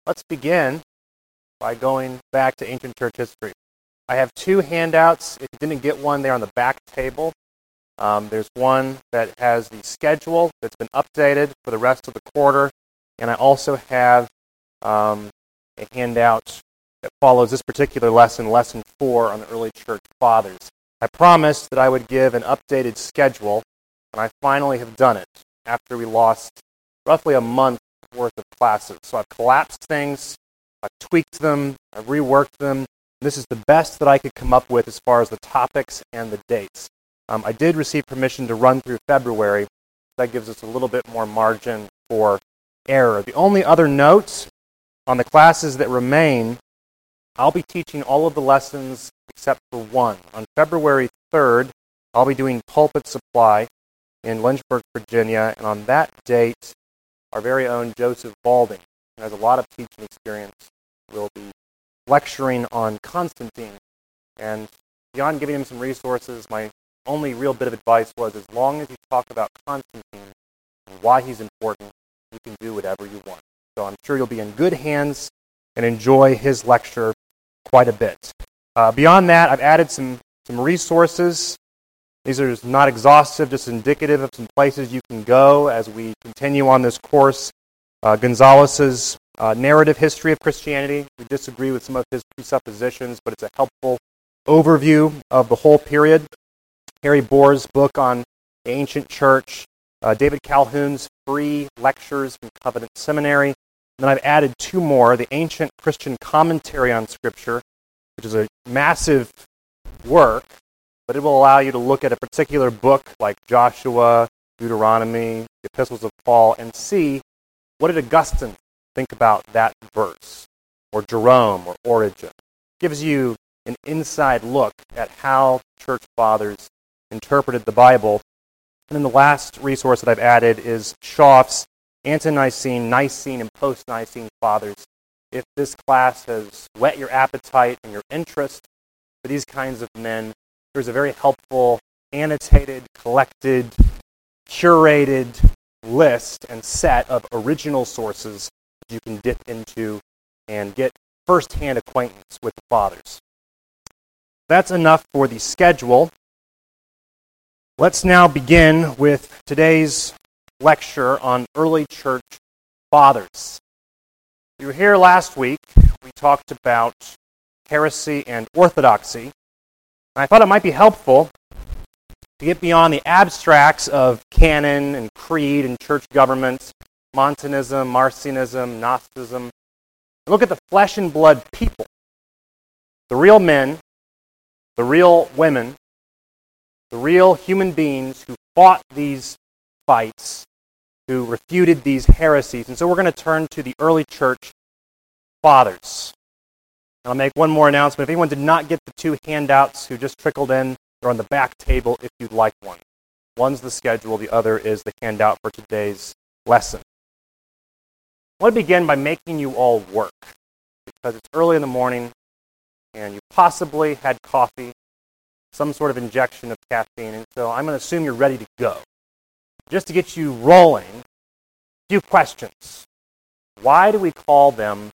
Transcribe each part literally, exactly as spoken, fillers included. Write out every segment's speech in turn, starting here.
Let's begin by going back to ancient church history. I have two handouts. If you didn't get one, they're on the back table. Um, there's one that has the schedule that's been updated for the rest of the quarter, and I also have um, a handout that follows this particular lesson, lesson four on the early church fathers. I promised that I would give an updated schedule, and I finally have done it after we lost roughly a month worth of classes. So I've collapsed things, I've tweaked them, I've reworked them. This is the best that I could come up with as far as the topics and the dates. Um, I did receive permission to run through February. That gives us a little bit more margin for error. The only other notes on the classes that remain, I'll be teaching all of the lessons except for one. On February third, I'll be doing pulpit supply in Lynchburg, Virginia, and on that date, our very own Joseph Balding, who has a lot of teaching experience, will be lecturing on Constantine. And beyond giving him some resources, my only real bit of advice was, as long as you talk about Constantine and why he's important, you can do whatever you want. So I'm sure you'll be in good hands and enjoy his lecture quite a bit. Uh, beyond that, I've added some, some resources. These are not exhaustive, just indicative of some places you can go as we continue on this course. Uh, Gonzalez's uh, narrative history of Christianity. We disagree with some of his presuppositions, but it's a helpful overview of the whole period. Harry Bohr's book on the ancient church. Uh, David Calhoun's free lectures from Covenant Seminary. And then I've added two more. The Ancient Christian Commentary on Scripture, which is a massive work, but it will allow you to look at a particular book like Joshua, Deuteronomy, the Epistles of Paul, and see, what did Augustine think about that verse, or Jerome, or Origen. It gives you an inside look at how church fathers interpreted the Bible. And then the last resource that I've added is Schaff's Ante-Nicene, Nicene, and Post-Nicene Fathers. If this class has whet your appetite and your interest for these kinds of men, there's a very helpful, annotated, collected, curated list and set of original sources that you can dip into and get first-hand acquaintance with the fathers. That's enough for the schedule. Let's now begin with today's lecture on early church fathers. You were here last week. We talked about heresy and orthodoxy. I thought it might be helpful to get beyond the abstracts of canon and creed and church government, Montanism, Marcionism, Gnosticism, and look at the flesh and blood people, the real men, the real women, the real human beings who fought these fights, who refuted these heresies. And so we're going to turn to the early church fathers. I'll make one more announcement. If anyone did not get the two handouts who just trickled in, they're on the back table if you'd like one. One's the schedule, the other is the handout for today's lesson. I want to begin by making you all work, because it's early in the morning and you possibly had coffee, some sort of injection of caffeine, and so I'm going to assume you're ready to go. Just to get you rolling, a few questions. Why do we call them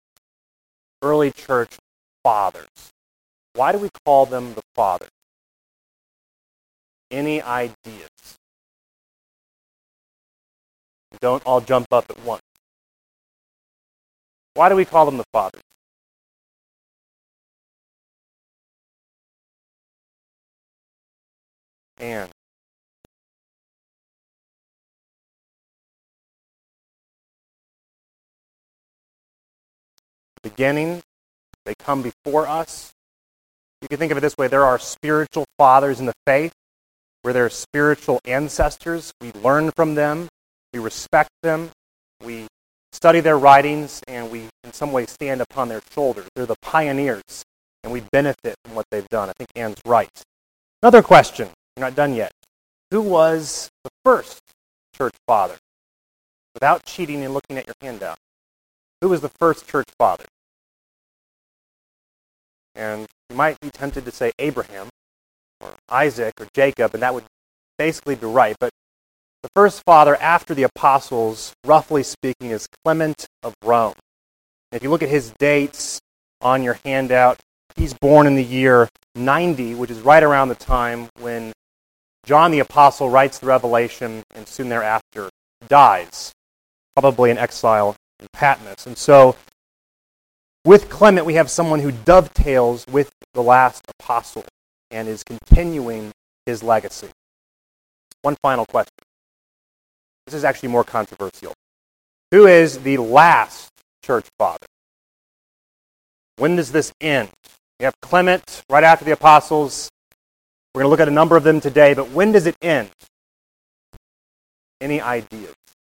early church fathers? Why do we call them the fathers? Any ideas? Don't all jump up at once. Why do we call them the fathers? And beginning, they come before us. You can think of it this way: there are spiritual fathers in the faith, where there are spiritual ancestors. We learn from them, we respect them, we study their writings, and we in some way stand upon their shoulders. They're the pioneers, and we benefit from what they've done. I think Anne's right. Another question, we're not done yet. Who was the first church father? Without cheating and looking at your handout, who was the first church father? And you might be tempted to say Abraham, or Isaac, or Jacob, and that would basically be right. But the first father after the apostles, roughly speaking, is Clement of Rome. If you look at his dates on your handout, he's born in the year ninety, which is right around the time when John the Apostle writes the Revelation and soon thereafter dies, probably in exile in Patmos. And so, with Clement, we have someone who dovetails with the last apostle and is continuing his legacy. One final question. This is actually more controversial. Who is the last church father? When does this end? We have Clement right after the apostles. We're going to look at a number of them today, but when does it end? Any ideas?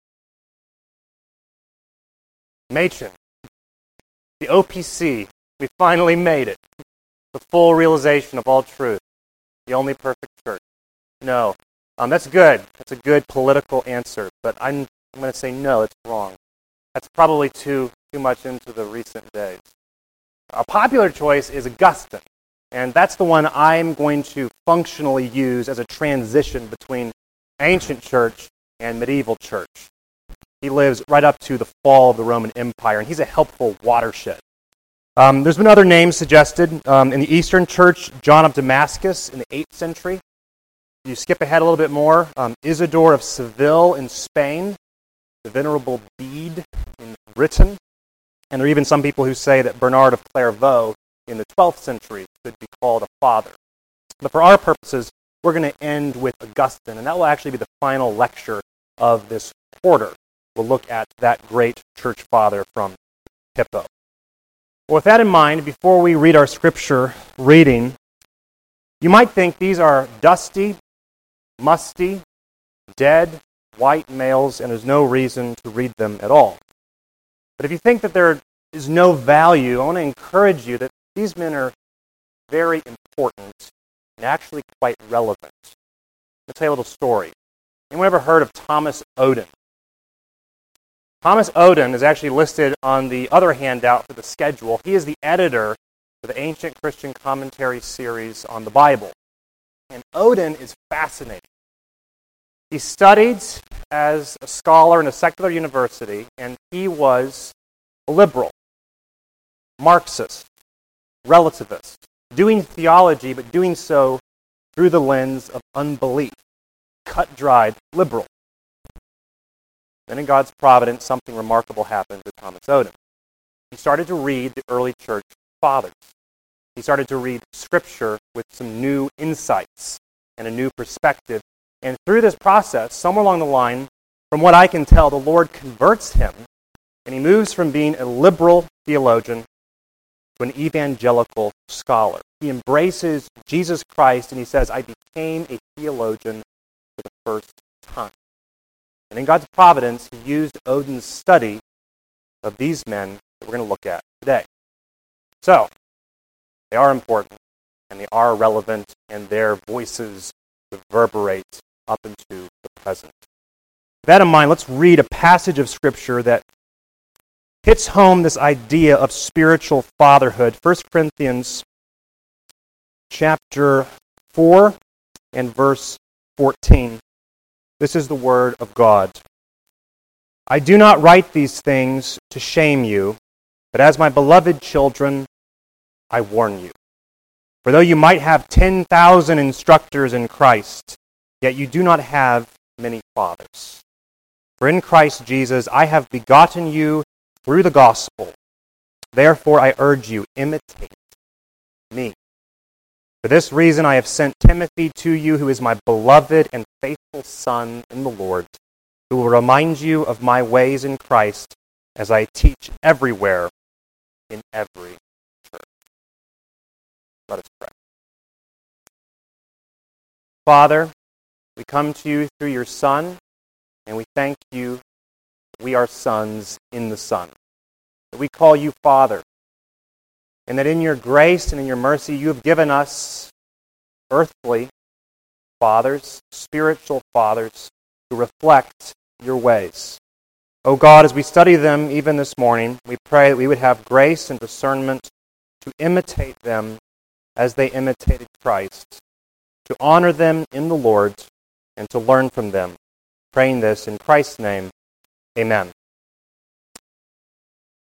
Machen. The O P C. We finally made it. The full realization of all truth. The only perfect church. No. Um, that's good. That's a good political answer, but I'm, I'm going to say no, it's wrong. That's probably too, too much into the recent days. A popular choice is Augustine, and that's the one I'm going to functionally use as a transition between ancient church and medieval church. He lives right up to the fall of the Roman Empire, and he's a helpful watershed. Um, there's been other names suggested. Um, in the Eastern Church, John of Damascus in the eighth century. You skip ahead a little bit more. Um, Isidore of Seville in Spain. The Venerable Bede in Britain. And there are even some people who say that Bernard of Clairvaux in the twelfth century could be called a father. But for our purposes, we're going to end with Augustine, and that will actually be the final lecture of this quarter. We'll look at that great church father from Hippo. Well, with that in mind, before we read our scripture reading, you might think these are dusty, musty, dead, white males, and there's no reason to read them at all. But if you think that there is no value, I want to encourage you that these men are very important and actually quite relevant. I'll tell you a little story. Anyone ever heard of Thomas Oden? Thomas Oden is actually listed on the other handout for the schedule. He is the editor for the Ancient Christian Commentary series on the Bible. And Oden is fascinating. He studied as a scholar in a secular university, and he was a liberal, Marxist, relativist, doing theology, but doing so through the lens of unbelief, cut-dried liberal. Then in God's providence, something remarkable happened to Thomas Oden. He started to read the early church fathers. He started to read Scripture with some new insights and a new perspective. And through this process, somewhere along the line, from what I can tell, the Lord converts him, and he moves from being a liberal theologian to an evangelical scholar. He embraces Jesus Christ, and he says, I became a theologian for the first time. And in God's providence, he used Oden's study of these men that we're going to look at today. So, they are important, and they are relevant, and their voices reverberate up into the present. With that in mind, let's read a passage of Scripture that hits home this idea of spiritual fatherhood. First Corinthians chapter four and verse fourteen. This is the word of God. I do not write these things to shame you, but as my beloved children, I warn you. For though you might have ten thousand instructors in Christ, yet you do not have many fathers. For in Christ Jesus I have begotten you through the gospel. Therefore I urge you, imitate me. For this reason I have sent Timothy to you, who is my beloved and faithful son in the Lord, who will remind you of my ways in Christ as I teach everywhere in every church. Let us pray. Father, we come to you through your Son, and we thank you that we are sons in the Son, that we call you Father, and that in your grace and in your mercy you have given us earthly fathers, spiritual fathers, who reflect your ways. O God, as we study them even this morning, we pray that we would have grace and discernment to imitate them as they imitated Christ, to honor them in the Lord, and to learn from them. Praying this in Christ's name, amen.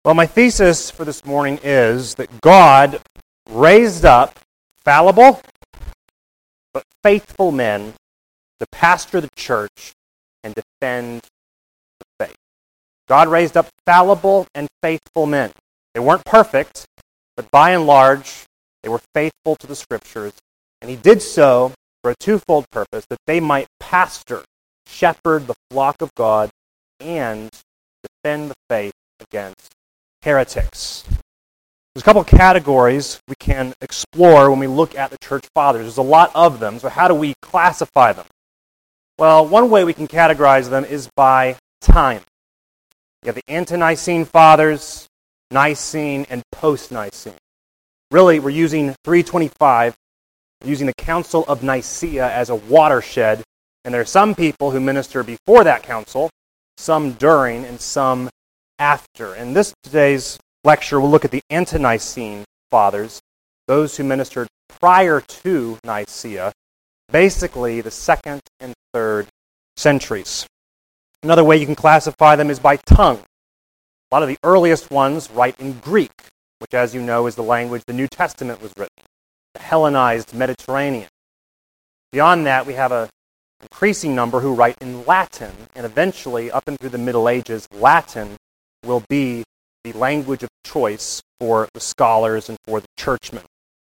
Well, my thesis for this morning is that God raised up fallible but faithful men to pastor the church and defend the faith. God raised up fallible and faithful men. They weren't perfect, but by and large, they were faithful to the Scriptures, and he did so for a twofold purpose, that they might pastor, shepherd the flock of God, and defend the faith against heretics. There's a couple of categories we can explore when we look at the church fathers. There's a lot of them, so how do we classify them? Well, one way we can categorize them is by time. You have the Ante-Nicene fathers, Nicene, and post-Nicene. Really, we're using three twenty-five, we're using the Council of Nicaea as a watershed, and there are some people who minister before that council, some during, and some after. In this today's lecture, we'll look at the Ante-Nicene fathers, those who ministered prior to Nicaea, basically the second and third centuries. Another way you can classify them is by tongue. A lot of the earliest ones write in Greek, which, as you know, is the language the New Testament was written, the Hellenized Mediterranean. Beyond that, we have an increasing number who write in Latin, and eventually, up and through the Middle Ages, Latin will be the language of choice for the scholars and for the churchmen.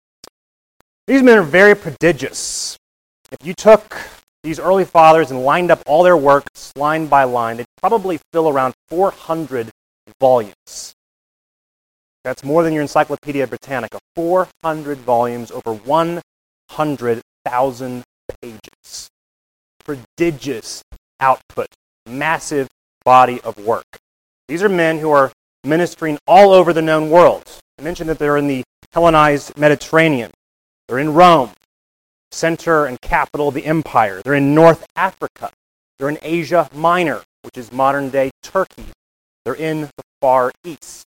These men are very prodigious. If you took these early fathers and lined up all their works line by line, they'd probably fill around four hundred volumes. That's more than your Encyclopedia Britannica. four hundred volumes, over one hundred thousand pages. Prodigious output. Massive body of work. These are men who are ministering all over the known world. I mentioned that they're in the Hellenized Mediterranean. They're in Rome, center and capital of the empire. They're in North Africa. They're in Asia Minor, which is modern-day Turkey. They're in the Far East.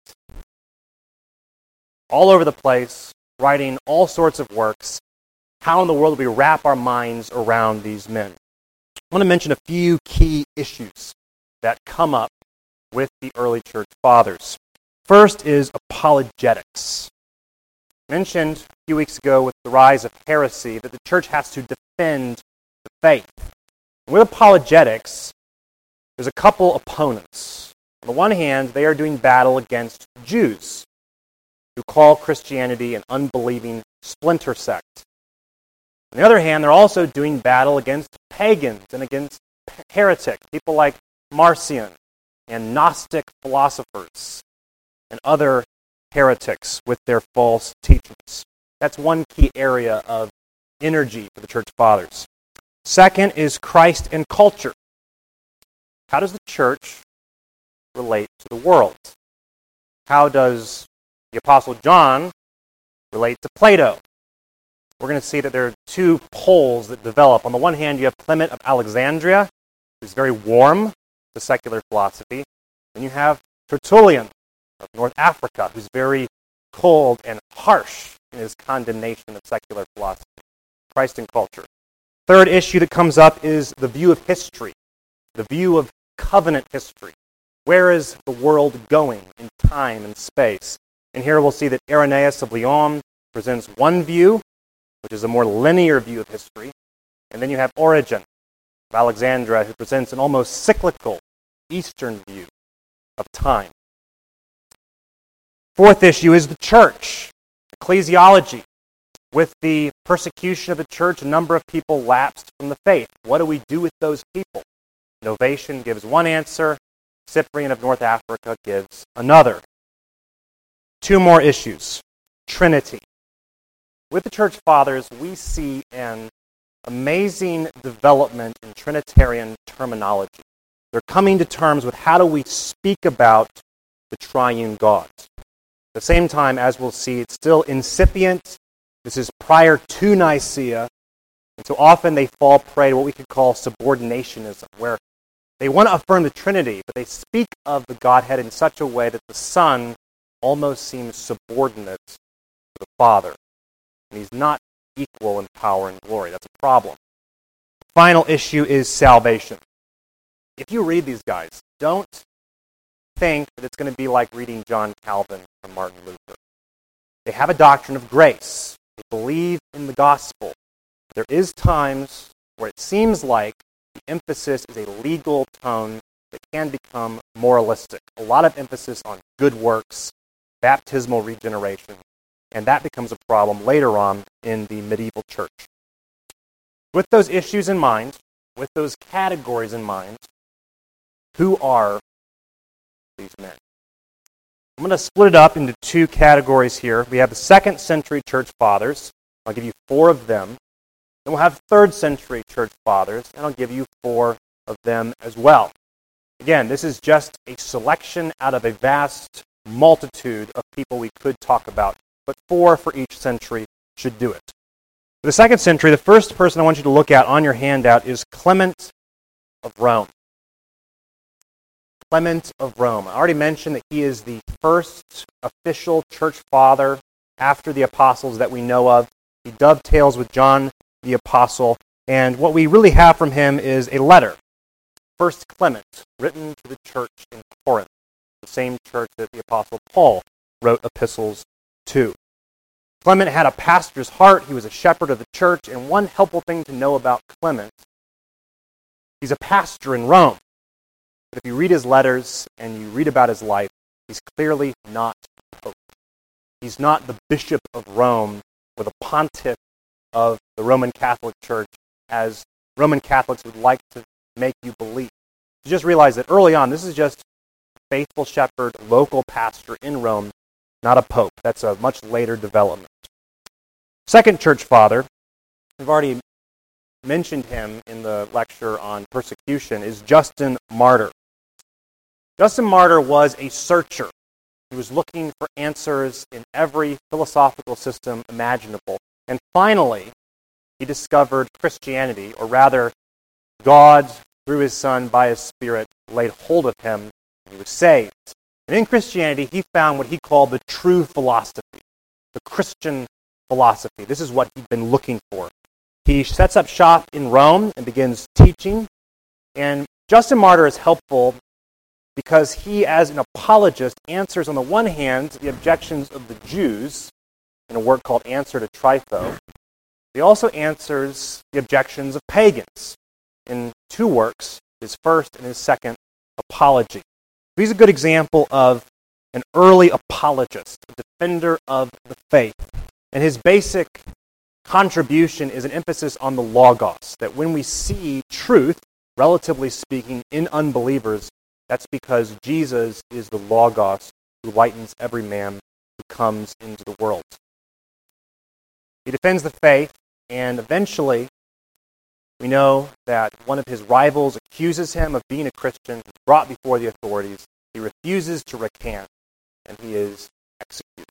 All over the place, writing all sorts of works. How in the world do we wrap our minds around these men? I want to mention a few key issues that come up with the early church fathers. First is apologetics. I mentioned a few weeks ago with the rise of heresy that the church has to defend the faith. And with apologetics, there's a couple opponents. On the one hand, they are doing battle against Jews who call Christianity an unbelieving splinter sect. On the other hand, they're also doing battle against pagans and against heretics, people like Marcion and Gnostic philosophers and other heretics with their false teachings. That's one key area of energy for the church fathers. Second is Christ and culture. How does the church relate to the world? How does the Apostle John relate to Plato? We're going to see that there are two poles that develop. On the one hand, you have Clement of Alexandria, who's very warm to secular philosophy. And you have Tertullian of North Africa, who's very cold and harsh in his condemnation of secular philosophy. Christ and culture. Third issue that comes up is the view of history, the view of covenant history. Where is the world going in time and space? And here we'll see that Irenaeus of Lyon presents one view, which is a more linear view of history. And then you have Origen of Alexandria, who presents an almost cyclical Eastern view of time. Fourth issue is the church, ecclesiology. With the persecution of the church, a number of people lapsed from the faith. What do we do with those people? Novatian gives one answer. Cyprian of North Africa gives another. Two more issues. Trinity. With the church fathers, we see an amazing development in Trinitarian terminology. They're coming to terms with how do we speak about the triune God. At the same time, as we'll see, it's still incipient. This is prior to Nicaea, and so often they fall prey to what we could call subordinationism, where they want to affirm the Trinity, but they speak of the Godhead in such a way that the Son almost seems subordinate to the Father, and he's not equal in power and glory. That's a problem. The final issue is salvation. If you read these guys, don't think that it's going to be like reading John Calvin or Martin Luther. They have a doctrine of grace. They believe in the gospel. There is times where it seems like the emphasis is a legal tone that can become moralistic. A lot of emphasis on good works, baptismal regeneration, and that becomes a problem later on in the medieval church. With those issues in mind, with those categories in mind, who are these men? I'm going to split it up into two categories here. We have the second century church fathers. I'll give you four of them. Then we'll have third century church fathers, and I'll give you four of them as well. Again, this is just a selection out of a vast multitude of people we could talk about, but four for each century should do it. For the second century, the first person I want you to look at on your handout is Clement of Rome. Clement of Rome. I already mentioned that he is the first official church father after the apostles that we know of. He dovetails with John the Apostle, and what we really have from him is a letter, First Clement, written to the church in Corinth, the same church that the Apostle Paul wrote epistles to. Clement had a pastor's heart. He was a shepherd of the church, and one helpful thing to know about Clement, he's a pastor in Rome. But if you read his letters and you read about his life, he's clearly not a pope. He's not the bishop of Rome or the pontiff of the Roman Catholic Church, as Roman Catholics would like to make you believe. You just realize that early on, this is just a faithful shepherd, local pastor in Rome, not a pope. That's a much later development. Second church father, we've already mentioned him in the lecture on persecution, is Justin Martyr. Justin Martyr was a searcher. He was looking for answers in every philosophical system imaginable. And finally, he discovered Christianity, or rather, God, through his Son, by his Spirit, laid hold of him, and he was saved. And in Christianity, he found what he called the true philosophy, the Christian philosophy. This is what he'd been looking for. He sets up shop in Rome and begins teaching. And Justin Martyr is helpful because he, as an apologist, answers, on the one hand, the objections of the Jews in a work called Answer to Trypho. He also answers the objections of pagans in two works, his first and his second Apology. He's a good example of an early apologist, a defender of the faith. And his basic contribution is an emphasis on the Logos, that when we see truth, relatively speaking, in unbelievers, that's because Jesus is the Logos who lightens every man who comes into the world. He defends the faith, and eventually we know that one of his rivals accuses him of being a Christian, he's brought before the authorities. He refuses to recant, and he is executed.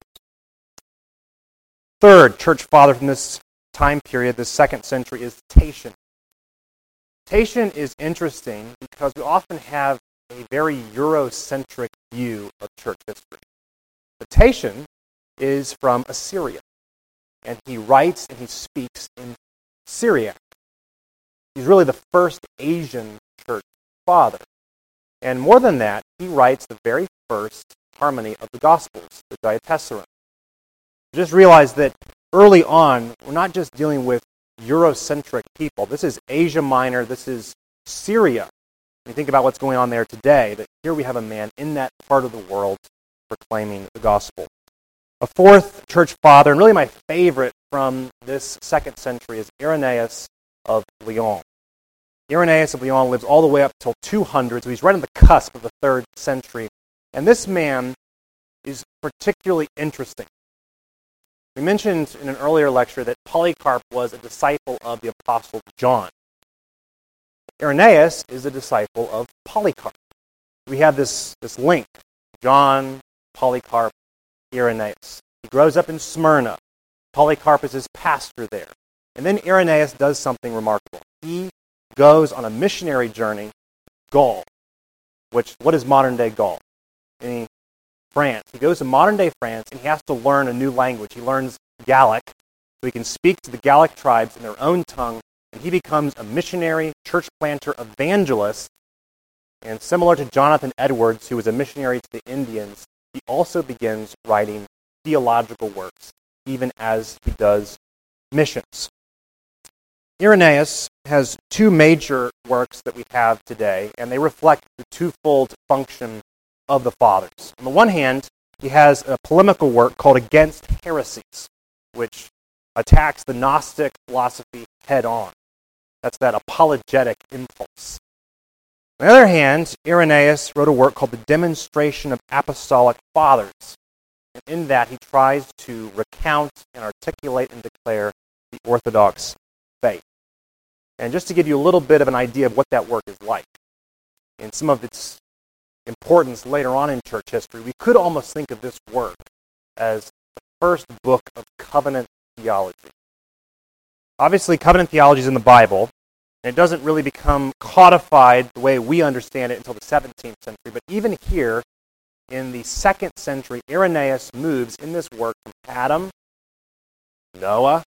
Third church father from this time period, this second century, is Tatian. Tatian is interesting because we often have a very Eurocentric view of church history. But Tatian is from Assyria, and he writes and he speaks in Syriac. He's really the first Asian church father. And more than that, he writes the very first harmony of the Gospels, the Diatessaron. Just realize that early on, we're not just dealing with Eurocentric people. This is Asia Minor. This is Syria. When you think about what's going on there today, that here we have a man in that part of the world proclaiming the gospel. A fourth church father, and really my favorite from this second century, is Irenaeus of Lyon. Irenaeus of Lyon lives all the way up till two hundred, so he's right on the cusp of the third century. And this man is particularly interesting. We mentioned in an earlier lecture that Polycarp was a disciple of the Apostle John. Irenaeus is a disciple of Polycarp. We have this, this link, John, Polycarp, Irenaeus. He grows up in Smyrna. Polycarp is his pastor there. And then Irenaeus does something remarkable. He goes on a missionary journey to Gaul, which, what is modern-day Gaul? In France. He goes to modern-day France, and he has to learn a new language. He learns Gallic, so he can speak to the Gallic tribes in their own tongue, and he becomes a missionary, church planter, evangelist And similar to Jonathan Edwards, who was a missionary to the Indians, he also begins writing theological works, even as he does missions. Irenaeus has two major works that we have today, and they reflect the twofold function of the Fathers. On the one hand, he has a polemical work called Against Heresies, which attacks the Gnostic philosophy head-on. That's that apologetic impulse. On the other hand, Irenaeus wrote a work called The Demonstration of Apostolic Fathers. And in that, he tries to recount and articulate and declare the Orthodox faith. And just to give you a little bit of an idea of what that work is like, and some of its importance later on in church history, we could almost think of this work as the first book of covenant theology. Obviously, covenant theology is in the Bible, and it doesn't really become codified the way we understand it until the seventeenth century. But even here, in the second century, Irenaeus moves in this work from Adam, Noah,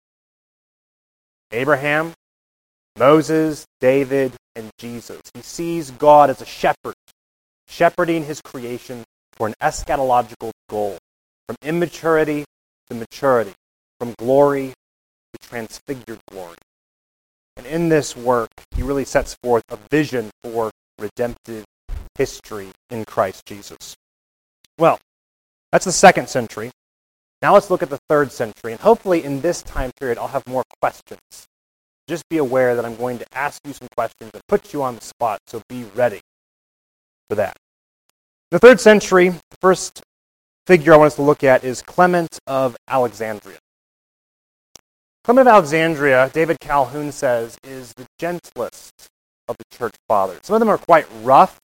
Abraham, Moses, David, and Jesus. He sees God as a shepherd, shepherding his creation for an eschatological goal, from immaturity to maturity, from glory to transfigured glory. And in this work, he really sets forth a vision for redemptive history in Christ Jesus. Well, that's the second century. Now let's look at the third century, and hopefully in this time period I'll have more questions. Just be aware that I'm going to ask you some questions and put you on the spot, so be ready for that. In the third century, the first figure I want us to look at is Clement of Alexandria. Clement of Alexandria, David Calhoun says, is the gentlest of the church fathers. Some of them are quite rough,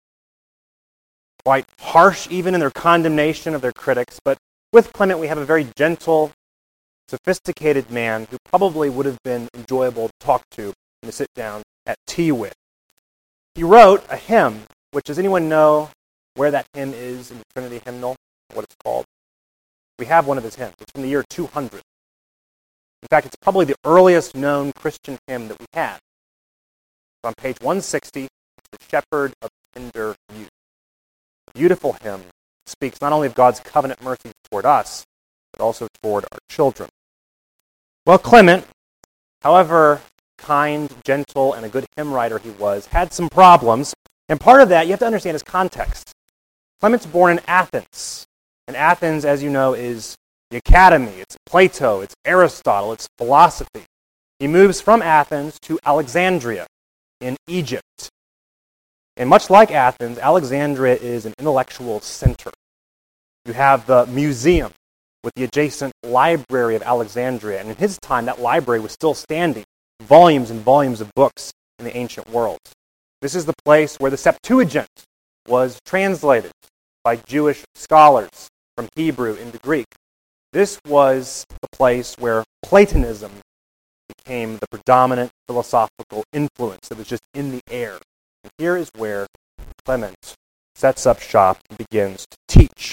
quite harsh even in their condemnation of their critics, but with Clement we have a very gentle, sophisticated man who probably would have been enjoyable to talk to and to sit down at tea with. He wrote a hymn, which, does anyone know where that hymn is in the Trinity hymnal, what it's called? We have one of his hymns. It's from the year two hundred. In fact, it's probably the earliest known Christian hymn that we have. It's on page one sixty, it's the Shepherd of Tender Youth. A beautiful hymn speaks not only of God's covenant mercy toward us, but also toward our children. Well, Clement, however kind, gentle, and a good hymn writer he was, had some problems. And part of that, you have to understand his context. Clement's born in Athens. And Athens, as you know, is the academy. It's Plato, it's Aristotle, it's philosophy. He moves from Athens to Alexandria in Egypt. And much like Athens, Alexandria is an intellectual center. You have the museum with the adjacent library of Alexandria. And in his time, that library was still standing. Volumes and volumes of books in the ancient world. This is the place where the Septuagint was translated by Jewish scholars from Hebrew into Greek. This was the place where Platonism became the predominant philosophical influence that was just in the air. And here is where Clement sets up shop and begins to teach.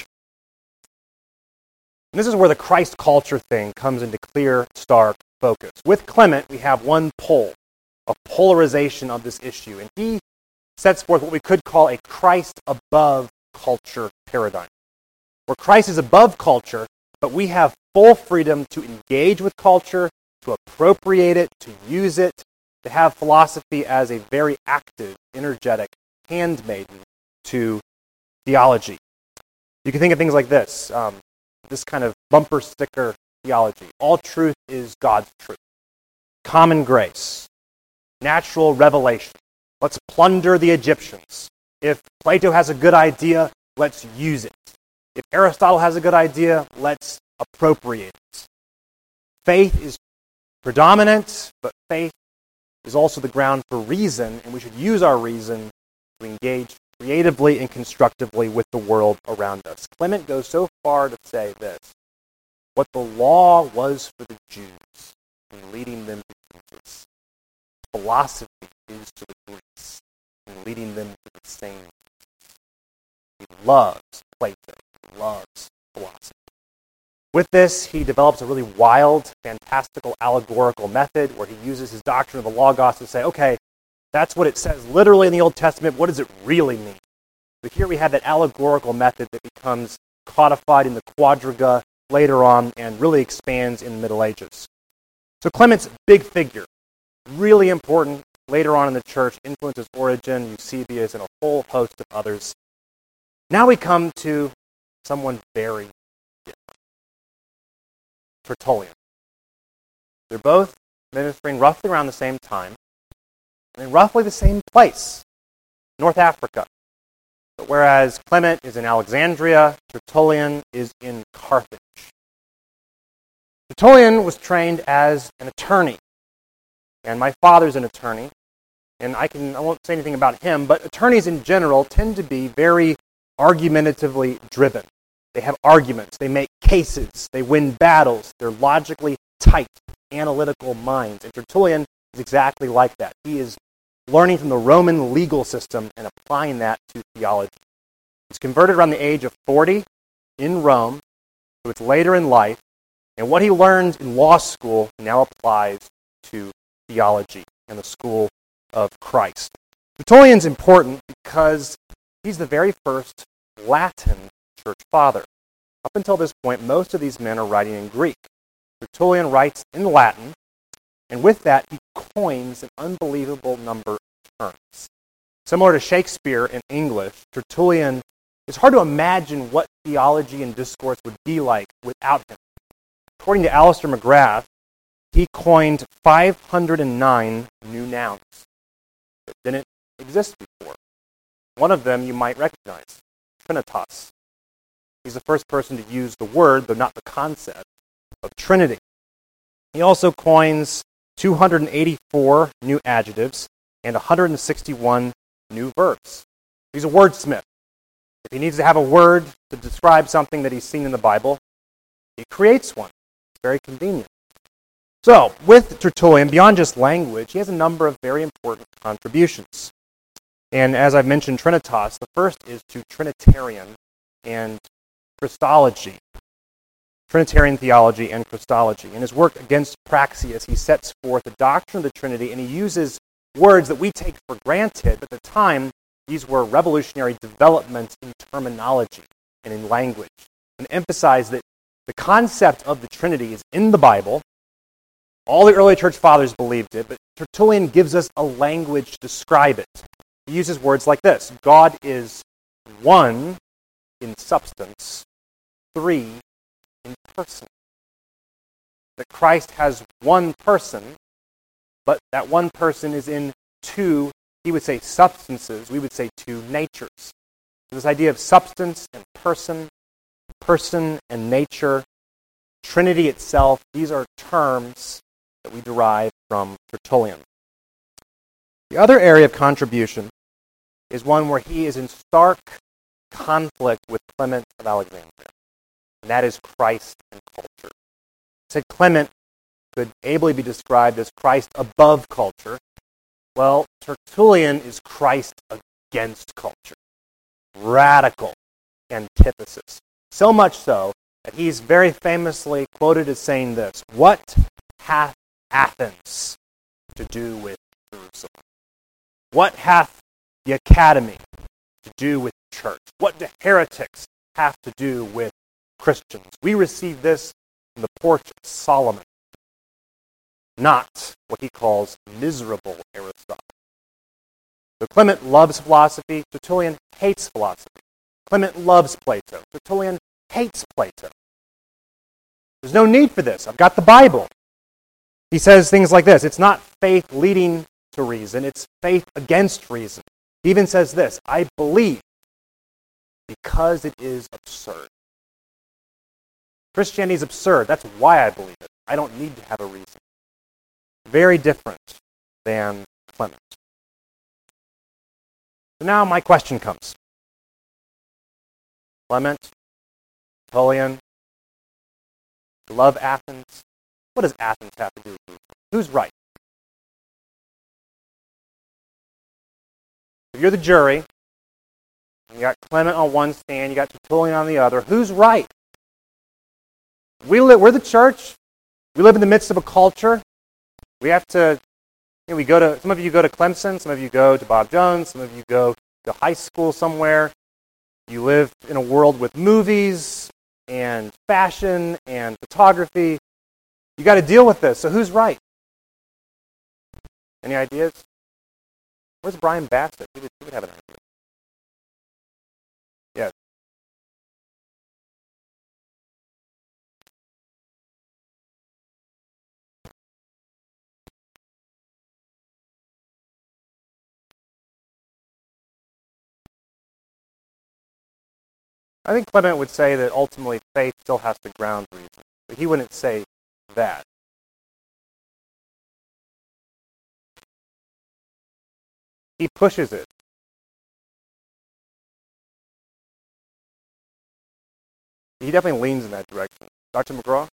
And this is where the Christ culture thing comes into clear, stark focus. With Clement, we have one pole, a polarization of this issue. And he sets forth what we could call a Christ above culture paradigm, where Christ is above culture, but we have full freedom to engage with culture, to appropriate it, to use it, to have philosophy as a very active, energetic handmaiden to theology. You can think of things like this, um, this kind of bumper sticker theology. All truth is God's truth. Common grace. Natural revelation. Let's plunder the Egyptians. If Plato has a good idea, let's use it. If Aristotle has a good idea, let's appropriate it. Faith is predominant, but faith is also the ground for reason, and we should use our reason to engage creatively and constructively with the world around us. Clement goes so far to say this: what the law was for the Jews in leading them to Jesus, philosophy is to the Greeks in leading them to the same. He loves Plato. He loves philosophy. With this, he develops a really wild, fantastical, allegorical method where he uses his doctrine of the Logos to say, okay, That's what it says literally in the Old Testament. What does it really mean? But here we have that allegorical method that becomes codified in the Quadriga later on and really expands in the Middle Ages. So Clement's big figure, really important later on in the church, influences Origen, Eusebius, and a whole host of others. Now we come to someone very different. Tertullian. They're both ministering roughly around the same time, and in roughly the same place, North Africa. But whereas Clement is in Alexandria, Tertullian is in Carthage. Tertullian was trained as an attorney, and my father's an attorney, and I can I won't say anything about him, but attorneys in general tend to be very argumentatively driven. They have arguments, they make cases, they win battles, they're logically tight, analytical minds, and Tertullian is exactly like that. He is learning from the Roman legal system and applying that to theology. He's converted around the age of forty in Rome, so it's later in life, and what he learned in law school now applies to theology and the school of Christ. Tertullian's important because he's the very first Latin church father. Up until this point, most of these men are writing in Greek. Tertullian writes in Latin, and with that, he coins an unbelievable number of terms. Similar to Shakespeare in English, Tertullian, it's hard to imagine what theology and discourse would be like without him. According to Alistair McGrath, he coined five hundred nine new nouns that didn't exist before. One of them you might recognize, Trinitas. He's the first person to use the word, though not the concept, of Trinity. He also coins two hundred eighty-four new adjectives and one hundred sixty-one new verbs. He's a wordsmith. If he needs to have a word to describe something that he's seen in the Bible, he creates one. It's very convenient. So, with Tertullian, beyond just language, he has a number of very important contributions. And as I've mentioned, Trinitas, the first is to Trinitarian and Christology. Trinitarian theology and Christology. In his work Against Praxeas, he sets forth the doctrine of the Trinity, and he uses words that we take for granted, but at the time, these were revolutionary developments in terminology and in language, and emphasize that the concept of the Trinity is in the Bible. All the early church fathers believed it, but Tertullian gives us a language to describe it. He uses words like this: God is one in substance, three in person. That Christ has one person, but that one person is in two, he would say substances, we would say two natures. So this idea of substance and person, person and nature, Trinity itself, these are terms that we derive from Tertullian. The other area of contribution is one where he is in stark conflict with Clement of Alexandria, and that is Christ and culture. I said Clement could ably be described as Christ above culture. Well, Tertullian is Christ against culture. Radical antithesis. So much so that he's very famously quoted as saying this: "What hath Athens to do with Jerusalem? What hath the academy to do with the church? What do heretics have to do with Christians? We receive this from the porch of Solomon, not what he calls miserable Aristotle." So Clement loves philosophy, Tertullian hates philosophy. Clement loves Plato, Tertullian hates Plato. There's no need for this. I've got the Bible. He says things like this: it's not faith leading to reason, it's faith against reason. He even says this: I believe because it is absurd. Christianity is absurd. That's why I believe it. I don't need to have a reason. Very different than Clement. So now my question comes. Clement, Tertullian, I love Athens. What does Athens have to do with Jerusalem? Who's right? If you're the jury, you got Clement on one stand, you got Tertullian on the other, who's right? We live, we're the church. We live in the midst of a culture. We have to You know, we go to, some of you go to Clemson, some of you go to Bob Jones, some of you go to high school somewhere. You live in a world with movies and fashion and photography. You got to deal with this. So who's right? Any ideas? Where's Brian Bassett? He would, he would have an idea. Yes. I think Clement would say that ultimately faith still has to ground reason. But he wouldn't say that. He pushes it. He definitely leans in that direction. Doctor McGraw?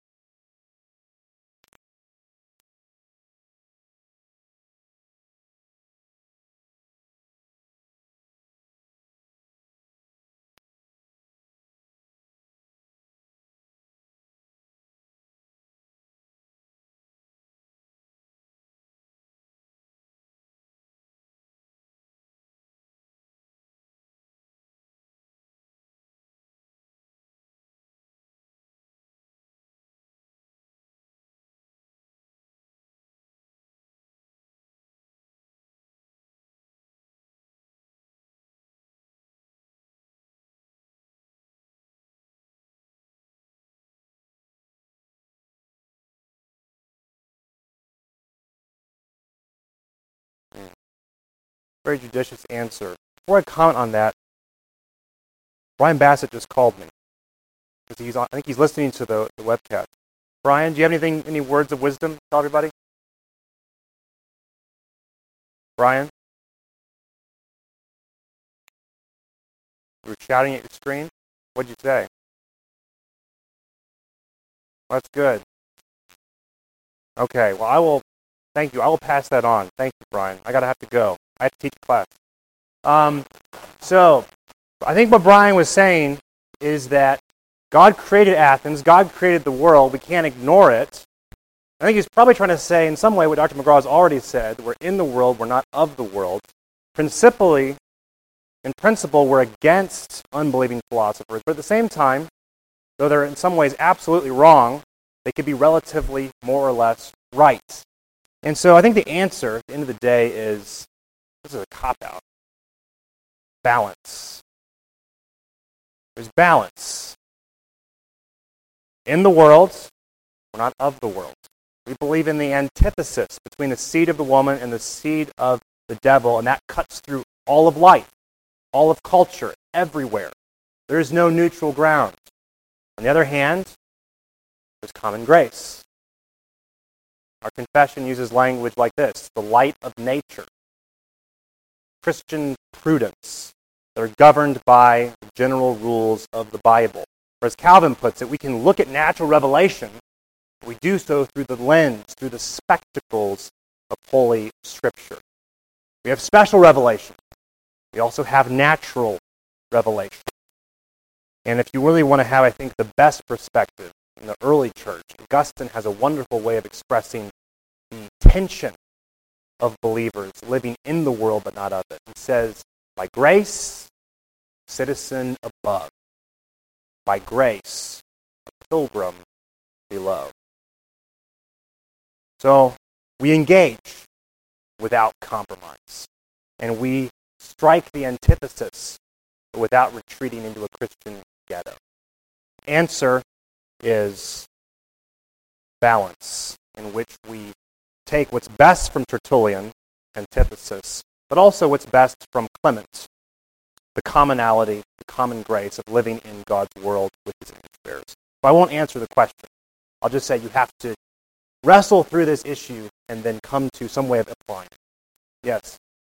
Very judicious answer. Before I comment on that, Brian Bassett just called me. Because he's on, I think he's listening to the, the webcast. Brian, do you have anything, any words of wisdom to tell everybody? Brian? You were shouting at your screen? What'd you say? Well, that's good. Okay, well, I will, thank you. I will pass that on. Thank you, Brian. I gotta have to go. I have to teach class. Um, so, I think what Brian was saying is that God created Athens. God created the world. We can't ignore it. I think he's probably trying to say in some way what Doctor McGraw has already said. We're in the world. We're not of the world. Principally, in principle, we're against unbelieving philosophers. But at the same time, though they're in some ways absolutely wrong, they could be relatively more or less right. And so I think the answer at the end of the day is, this is a cop-out. Balance. There's balance. In the world, we're not of the world. We believe in the antithesis between the seed of the woman and the seed of the devil, and that cuts through all of life, all of culture, everywhere. There is no neutral ground. On the other hand, there's common grace. Our confession uses language like this: the light of nature, Christian prudence. They're governed by the general rules of the Bible. Or as Calvin puts it, we can look at natural revelation, but we do so through the lens, through the spectacles of Holy Scripture. We have special revelation. We also have natural revelation. And if you really want to have, I think, the best perspective in the early church, Augustine has a wonderful way of expressing the tension of believers living in the world but not of it. He says, by grace, citizen above. By grace, a pilgrim below. So we engage without compromise. And we strike the antithesis without retreating into a Christian ghetto. Answer is balance, in which we take what's best from Tertullian, antithesis, but also what's best from Clement, the commonality, the common grace of living in God's world with his image bearers. So I won't answer the question. I'll just say you have to wrestle through this issue and then come to some way of applying it. Yes?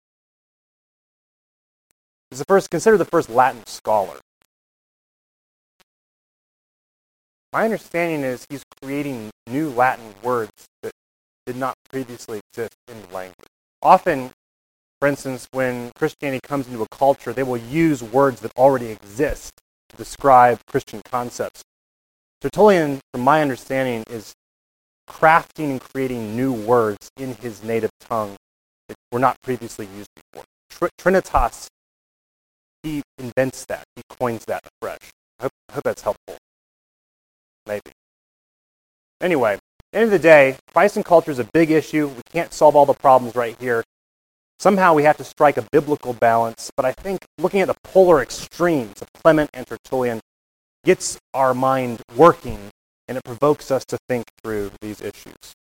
He's the first, considered the first Latin scholar. My understanding is he's creating new Latin words that did not previously exist in the language. Often, for instance, when Christianity comes into a culture, they will use words that already exist to describe Christian concepts. Tertullian, from my understanding, is crafting and creating new words in his native tongue that were not previously used before. Tr- Trinitas, he invents that. He coins that afresh. I hope, I hope that's helpful. Maybe. Anyway, at the end of the day, Protestant culture is a big issue. We can't solve all the problems right here. Somehow we have to strike a biblical balance, but I think looking at the polar extremes of Clement and Tertullian gets our mind working, and it provokes us to think through these issues.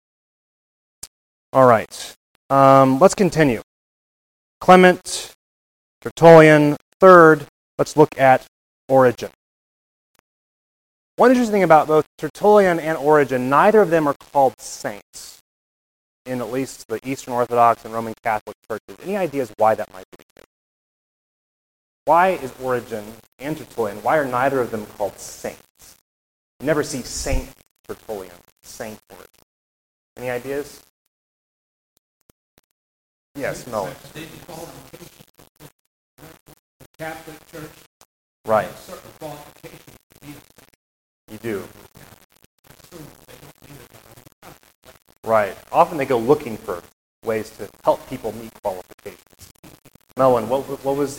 All right, um, let's continue. Clement, Tertullian, third, let's look at Origen. One interesting thing about both Tertullian and Origen, neither of them are called saints in at least the Eastern Orthodox and Roman Catholic churches. Any ideas why that might be the case? Why is Origen and Tertullian, why are neither of them called saints? You never see Saint Tertullian, Saint Origen. Any ideas? Yes, no. They call them the Catholic Church. Right. Certain qualifications. You do. Right. Often they go looking for ways to help people meet qualifications. Melvin, what, what was...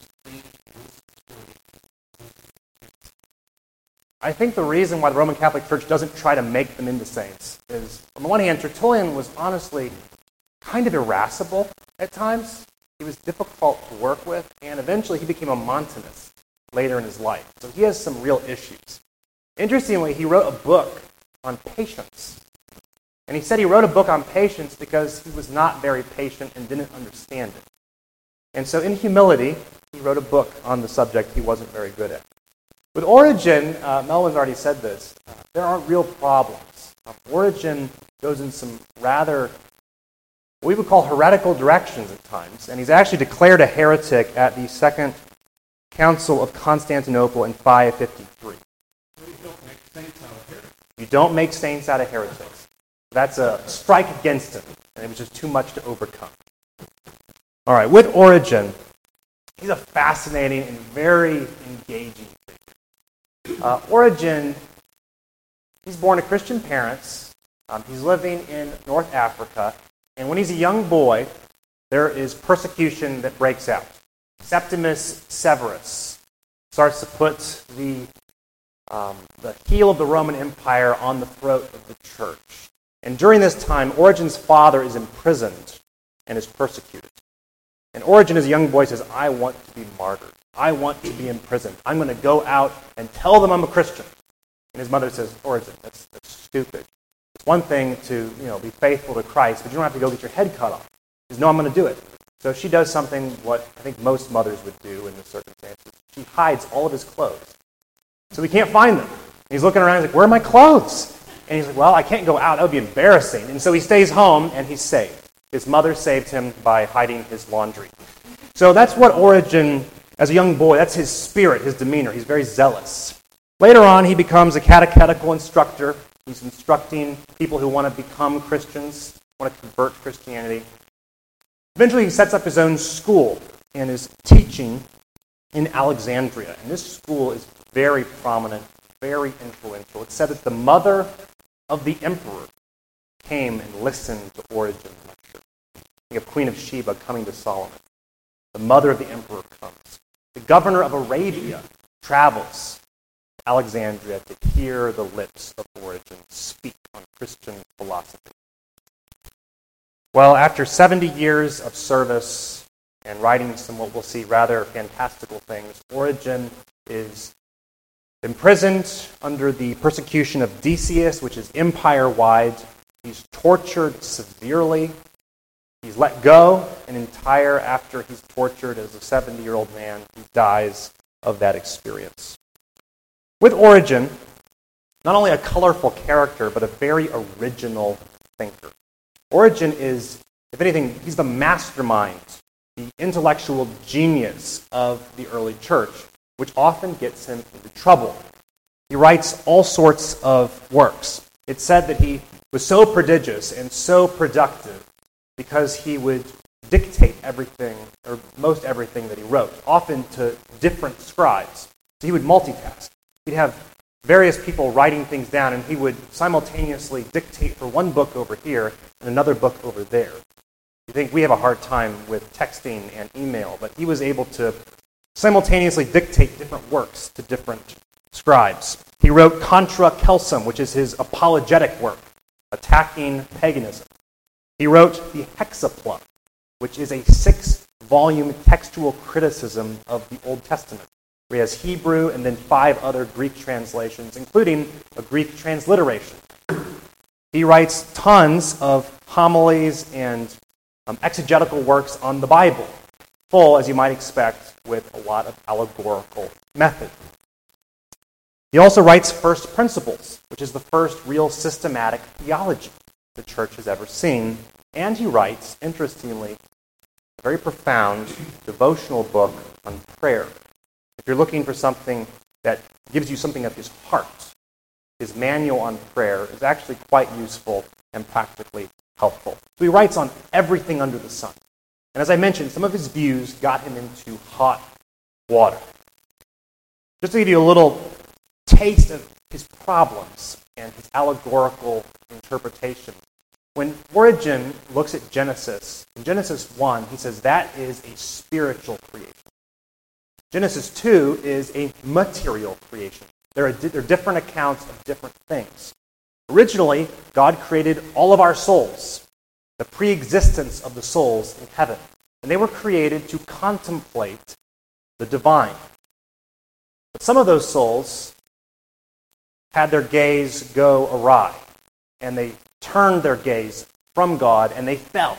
I think the reason why the Roman Catholic Church doesn't try to make them into saints is, on the one hand, Tertullian was honestly kind of irascible at times. He was difficult to work with, and eventually he became a Montanist later in his life. So he has some real issues. Interestingly, he wrote a book on patience. And he said he wrote a book on patience because he was not very patient and didn't understand it. And so in humility, he wrote a book on the subject he wasn't very good at. With Origen, uh, Melvin's already said this, uh, there are real problems. Uh, Origen goes in some rather, what we would call heretical directions at times, and he's actually declared a heretic at the Second Council of Constantinople in five fifty-three. You don't make saints out of heretics. You don't make saints out of heretics. That's a strike against him, and it was just too much to overcome. All right, with Origen, he's a fascinating and very engaging figure. Uh, Origen, he's born to Christian parents. Um, he's living in North Africa, and when he's a young boy, there is persecution that breaks out. Septimus Severus starts to put the um, the heel of the Roman Empire on the throat of the church. And during this time, Origen's father is imprisoned and is persecuted. And Origen, as a young boy, says, I want to be martyred. I want to be imprisoned. I'm going to go out and tell them I'm a Christian. And his mother says, Origen, that's, that's stupid. It's one thing to you know be faithful to Christ, but you don't have to go get your head cut off. He says, no, I'm going to do it. So she does something what I think most mothers would do in this circumstances. She hides all of his clothes. So he can't find them. He's looking around, he's like, where are my clothes? And he's like, well, I can't go out. That would be embarrassing. And so he stays home, and he's saved. His mother saved him by hiding his laundry. So that's what Origen, as a young boy, that's his spirit, his demeanor. He's very zealous. Later on, he becomes a catechetical instructor. He's instructing people who want to become Christians, want to convert to Christianity. Eventually, he sets up his own school and is teaching in Alexandria. And this school is very prominent, very influential. It's said that the mother of the emperor came and listened to Origen's lecture. Think of Queen of Sheba coming to Solomon. The mother of the emperor comes. The governor of Arabia travels to Alexandria to hear the lips of Origen speak on Christian philosophy. Well, after seventy years of service and writing some, what we'll see, rather fantastical things, Origen is imprisoned under the persecution of Decius, which is empire-wide. He's tortured severely. He's let go, and entire after he's tortured as a seventy-year-old man, he dies of that experience. With Origen, not only a colorful character, but a very original thinker. Origen is, if anything, he's the mastermind, the intellectual genius of the early church, which often gets him into trouble. He writes all sorts of works. It's said that he was so prodigious and so productive because he would dictate everything, or most everything that he wrote, often to different scribes. So he would multitask. He'd have various people writing things down, and he would simultaneously dictate for one book over here and another book over there. You think we have a hard time with texting and email, but he was able to simultaneously dictate different works to different scribes. He wrote Contra Celsum, which is his apologetic work, attacking paganism. He wrote the Hexapla, which is a six-volume textual criticism of the Old Testament, where he has Hebrew and then five other Greek translations, including a Greek transliteration. He writes tons of homilies and um, exegetical works on the Bible, full, as you might expect, with a lot of allegorical method. He also writes First Principles, which is the first real systematic theology the church has ever seen. And he writes, interestingly, a very profound devotional book on prayer. If you're looking for something that gives you something of his heart, his manual on prayer is actually quite useful and practically helpful. So he writes on everything under the sun. And as I mentioned, some of his views got him into hot water. Just to give you a little taste of his problems and his allegorical interpretation, when Origen looks at Genesis, in Genesis one, he says that is a spiritual creation. Genesis two is a material creation. There are, there are different accounts of different things. Originally, God created all of our souls, the pre-existence of the souls in heaven. And they were created to contemplate the divine. But some of those souls had their gaze go awry, and they turned their gaze from God, and they fell.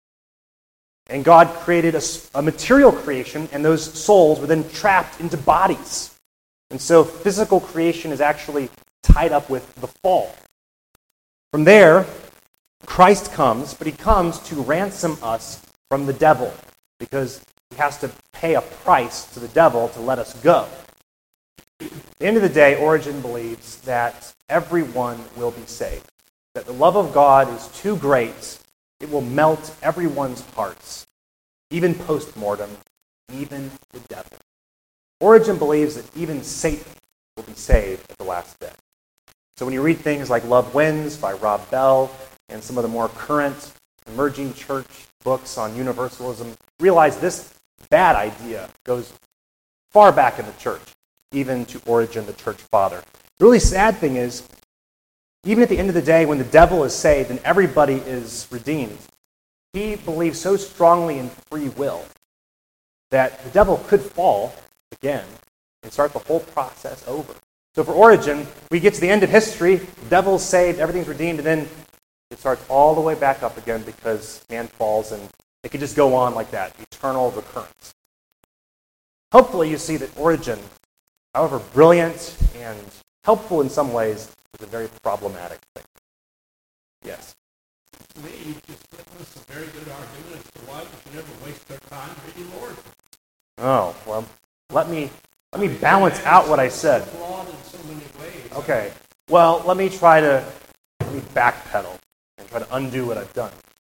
And God created a, a material creation, and those souls were then trapped into bodies. And so physical creation is actually tied up with the fall. From there, Christ comes, but he comes to ransom us from the devil, because he has to pay a price to the devil to let us go. At the end of the day, Origen believes that everyone will be saved, that the love of God is too great, it will melt everyone's hearts, even post-mortem, even the devil. Origen believes that even Satan will be saved at the last day. So when you read things like Love Wins by Rob Bell and some of the more current emerging church books on universalism, realize this bad idea goes far back in the church, even to Origen, the church father. The really sad thing is, even at the end of the day, when the devil is saved and everybody is redeemed, he believes so strongly in free will that the devil could fall again and start the whole process over. So for Origen, we get to the end of history, the devil's saved, everything's redeemed, and then it starts all the way back up again because man falls, and it could just go on like that, eternal recurrence. Hopefully you see that Origen, however brilliant and helpful in some ways, is a very problematic thing. Yes? To me, you just given us a very good argument as to why we should never waste our time reading Lord. Oh, well, let me let me balance out what I said. Flawed in so many ways. Okay. Well, let me try to let me backpedal and try to undo what I've done.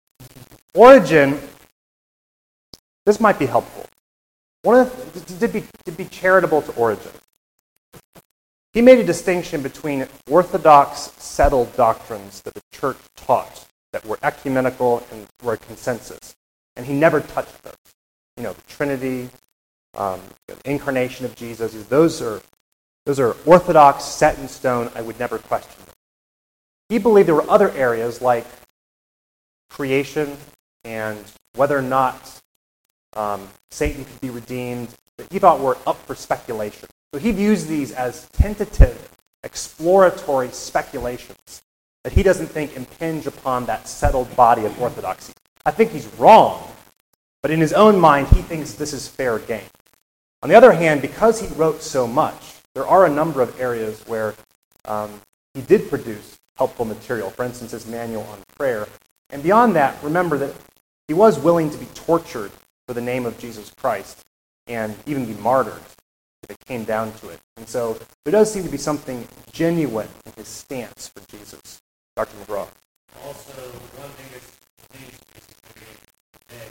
Origen, this might be helpful. One of the, to be to be charitable to Origen, he made a distinction between orthodox, settled doctrines that the church taught that were ecumenical and were a consensus, and he never touched those. You know, the Trinity, um, the incarnation of Jesus. Those are those are orthodox, set in stone. I would never question them. He believed there were other areas like creation and whether or not um, Satan could be redeemed that he thought were up for speculation. So he views these as tentative, exploratory speculations that he doesn't think impinge upon that settled body of orthodoxy. I think he's wrong, but in his own mind, he thinks this is fair game. On the other hand, because he wrote so much, there are a number of areas where um, he did produce helpful material. For instance, his manual on prayer. And beyond that, remember that he was willing to be tortured for the name of Jesus Christ and even be martyred if it came down to it. And so there does seem to be something genuine in his stance for Jesus. Doctor McGraw. Also, one thing that's changed today.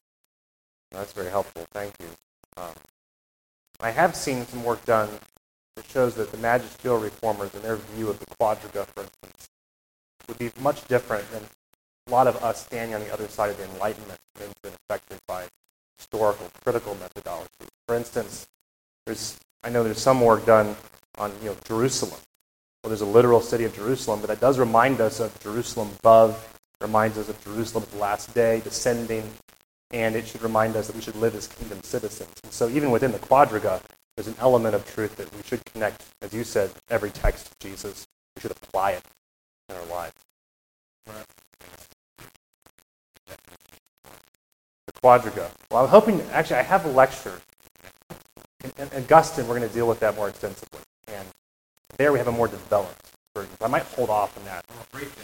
That's very helpful. Thank you. Um, I have seen some work done It shows that the magisterial reformers and their view of the Quadriga, for instance, would be much different than a lot of us standing on the other side of the Enlightenment and been affected by historical, critical methodology. For instance, there's I know there's some work done on you know Jerusalem. Well, there's a literal city of Jerusalem, but that does remind us of Jerusalem above, reminds us of Jerusalem at the last day, descending, and it should remind us that we should live as kingdom citizens. And so even within the Quadriga, there's an element of truth that we should connect, as you said, every text to Jesus. We should apply it in our lives. The Quadriga. Well, I'm hoping, actually, I have a lecture. In, in Augustine, we're going to deal with that more extensively. And there we have a more developed version. So I might hold off on that.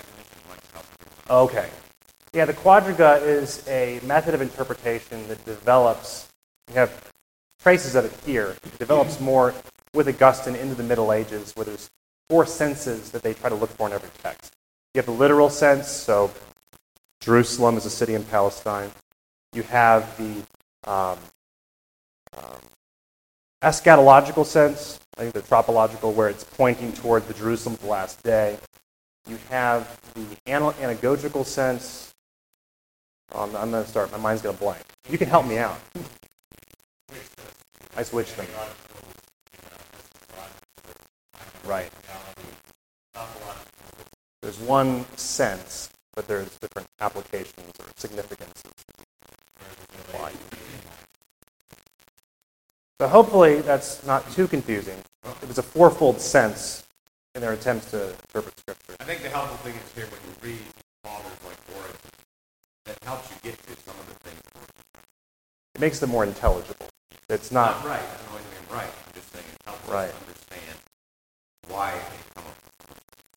Okay. Yeah, the Quadriga is a method of interpretation that develops, we have traces of it here, it develops more with Augustine into the Middle Ages, where there's four senses that they try to look for in every text. You have the literal sense, so Jerusalem is a city in Palestine. You have the um, um, eschatological sense, I think the tropological, where it's pointing toward the Jerusalem of the last day. You have the anagogical sense. Um, I'm going to start. My mind's going to blank. You can help me out. I switched them. Right. There's one sense, but there's different applications or significances. So hopefully that's not too confusing. It was a fourfold sense in their attempts to interpret Scripture. I think the helpful thing is here when you read fathers like Origen, that helps you get to some of the things. It makes them more intelligible. It's not, not right. I don't know anything I'm right. I'm just saying it helps right. us understand why they come up.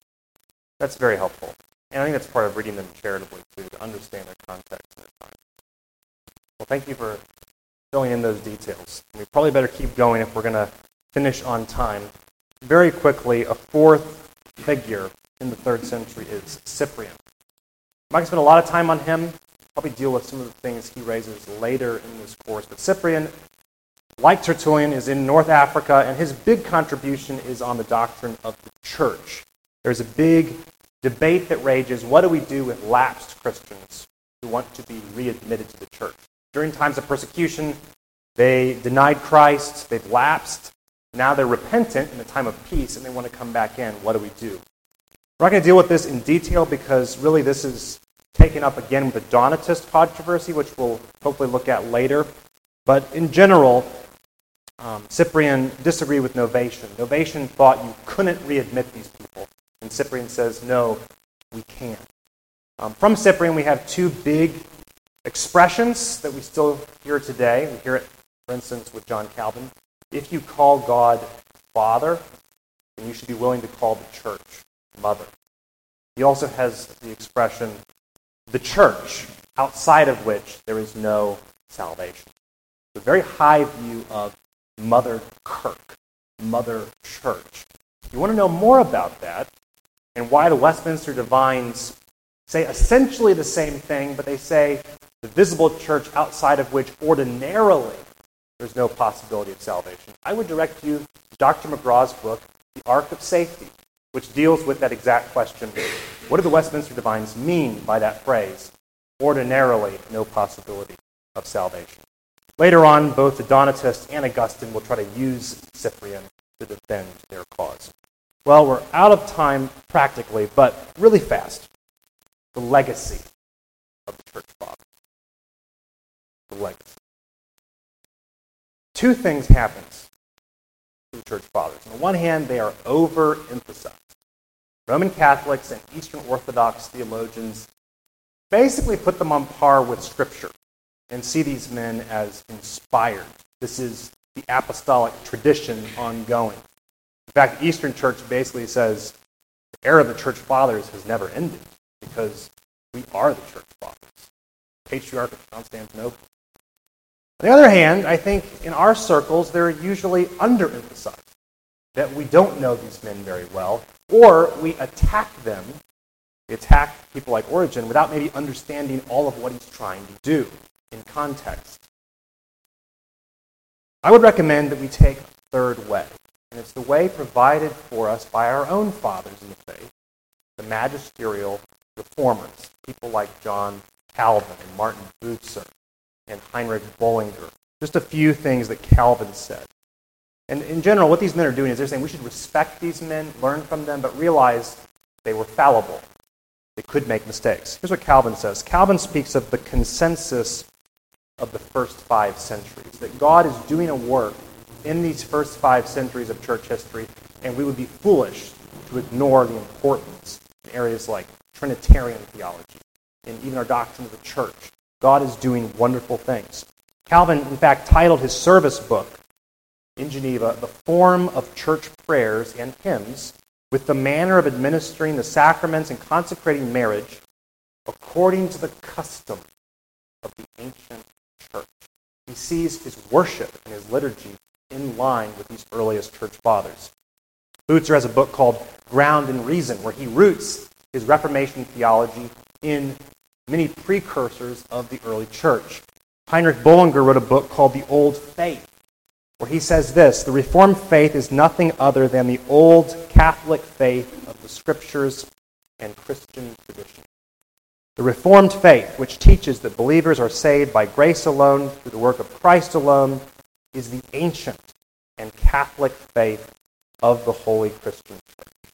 That's very helpful. And I think that's part of reading them charitably, too, to understand their context and their time. Well, thank you for filling in those details. We probably better keep going if we're going to finish on time. Very quickly, a fourth figure in the third century is Cyprian. I'm not going to spend a lot of time on him. Probably deal with some of the things he raises later in this course. But Cyprian, like Tertullian, is in North Africa, and his big contribution is on the doctrine of the church. There's a big debate that rages, what do we do with lapsed Christians who want to be readmitted to the church? During times of persecution, they denied Christ, they've lapsed, now they're repentant in the time of peace, and they want to come back in. What do we do? We're not going to deal with this in detail because really this is taken up again with the Donatist controversy, which we'll hopefully look at later. But in general, um, Cyprian disagreed with Novatian. Novatian thought you couldn't readmit these people, and Cyprian says, no, we can. Um, from Cyprian, we have two big expressions that we still hear today. We hear it, for instance, with John Calvin. If you call God Father, then you should be willing to call the church Mother. He also has the expression, the church, outside of which there is no salvation. A very high view of Mother Kirk, Mother Church. If you want to know more about that and why the Westminster Divines say essentially the same thing, but they say the visible church outside of which ordinarily there's no possibility of salvation, I would direct you to Doctor McGraw's book, The Ark of Safety, which deals with that exact question. What do the Westminster Divines mean by that phrase? Ordinarily, no possibility of salvation. Later on, both the Donatists and Augustine will try to use Cyprian to defend their cause. Well, we're out of time practically, but really fast. The legacy of the Church Fathers. The legacy. Two things happen to the Church Fathers. On the one hand, they are overemphasized. Roman Catholics and Eastern Orthodox theologians basically put them on par with Scripture and see these men as inspired. This is the apostolic tradition ongoing. In fact, the Eastern Church basically says the era of the Church Fathers has never ended because we are the Church Fathers. Patriarch of Constantinople. On the other hand, I think in our circles, they're usually underemphasized. That we don't know these men very well, or we attack them, we attack people like Origen without maybe understanding all of what he's trying to do in context. I would recommend that we take a third way, And it's the way provided for us by our own fathers in the faith, the magisterial reformers, people like John Calvin and Martin Bucer and Heinrich Bullinger. Just a few things that Calvin said. And in general, what these men are doing is they're saying we should respect these men, learn from them, but realize they were fallible. They could make mistakes. Here's what Calvin says. Calvin speaks of the consensus of the first five centuries, that God is doing a work in these first five centuries of church history, and we would be foolish to ignore the importance in areas like Trinitarian theology and even our doctrine of the church. God is doing wonderful things. Calvin, in fact, titled his service book in Geneva, The Form of Church Prayers and Hymns, with the manner of administering the sacraments and consecrating marriage according to the custom of the ancient church. He sees his worship and his liturgy in line with these earliest church fathers. Bucer has a book called Ground and Reason, where he roots his Reformation theology in many precursors of the early church. Heinrich Bullinger wrote a book called The Old Faith, where he says this: the Reformed faith is nothing other than the old Catholic faith of the Scriptures and Christian tradition. The Reformed faith, which teaches that believers are saved by grace alone, through the work of Christ alone, is the ancient and Catholic faith of the Holy Christian Church.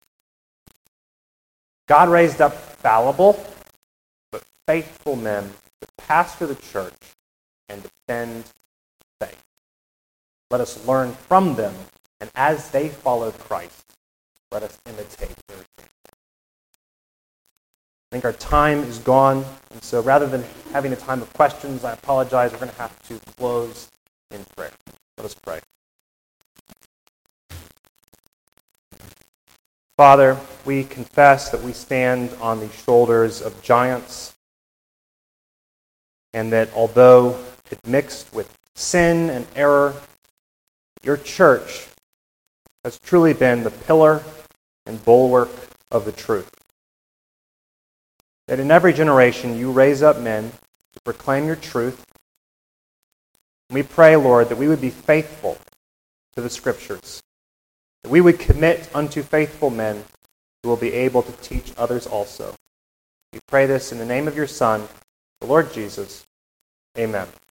God raised up fallible but faithful men to pastor the church and defend faith. Let us learn from them, and as they follow Christ, let us imitate their example. I think our time is gone, and so rather than having a time of questions, I apologize, we're going to have to close in prayer. Let us pray. Father, we confess that we stand on the shoulders of giants, and that although it mixed with sin and error, your church has truly been the pillar and bulwark of the truth. That in every generation you raise up men to proclaim your truth. We pray, Lord, that we would be faithful to the Scriptures, that we would commit unto faithful men who will be able to teach others also. We pray this in the name of your Son, the Lord Jesus. Amen.